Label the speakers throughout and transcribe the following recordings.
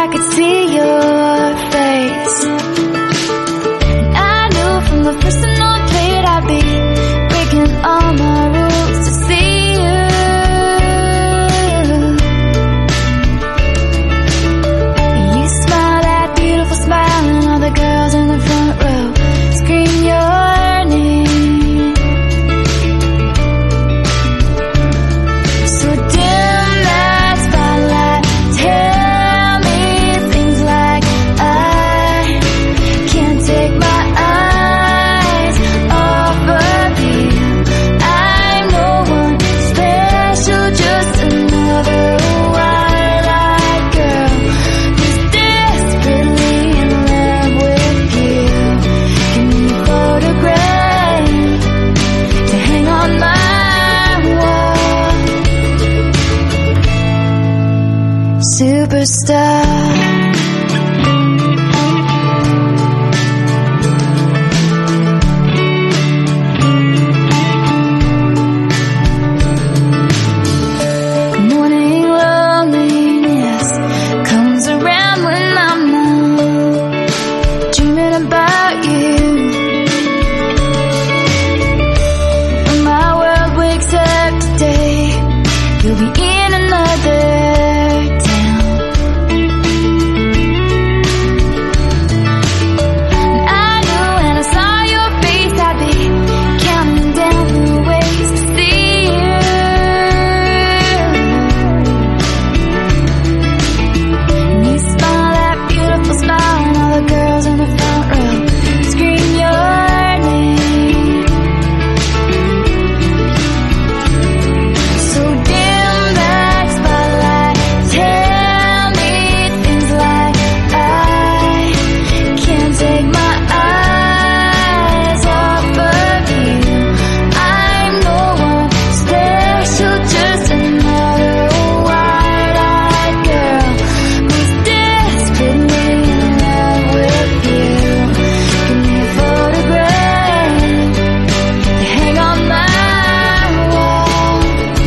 Speaker 1: I could see your face. I knew from the first note played I'd be breaking all my rules to see you. You smile that beautiful smile, and all the girls in the front row scream your name. So dim that spotlight, tell me things like I can't take my eyes off of you. I'm no one special, just another wide-eyed girl who's desperately in love with you. Give me a photograph to hang on my wall. Superstar. Morning loneliness comes around when I'm not dreaming about you. When my world wakes up today, you'll be in another town. And I knew when I saw your face, I'd be counting down the ways to see you. And you smile that beautiful smile, and all the girls in the front row scream your name. So dim that spotlight, tell me things like I can't take my eyes off of you. I'm no one special, just another wide-eyed girl who's desperately in love with you. Give me a photograph to hang on my wall.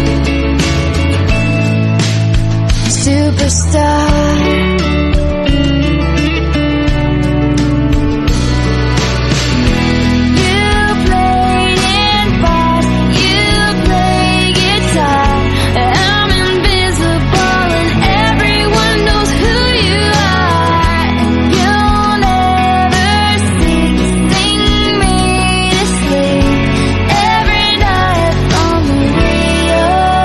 Speaker 1: Superstar. You played in bars, you play guitar. I'm invisible and everyone knows who you are. And you'll never sing me to sleep every night on the radio.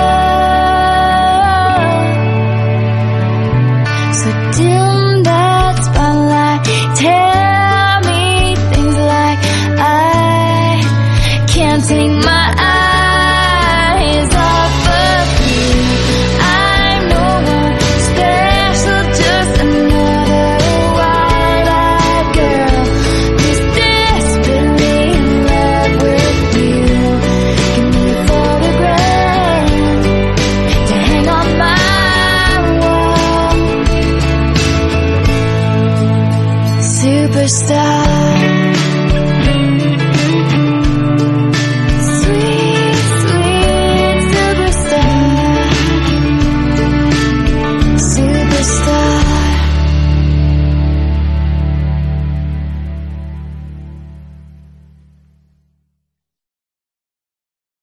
Speaker 1: So dim that spotlight, tell me things like I can't take my eyes off of you. I'm no one special, just another wide-eyed girl who's desperately in love with you. Give me a photograph to hang on my wall. Superstar.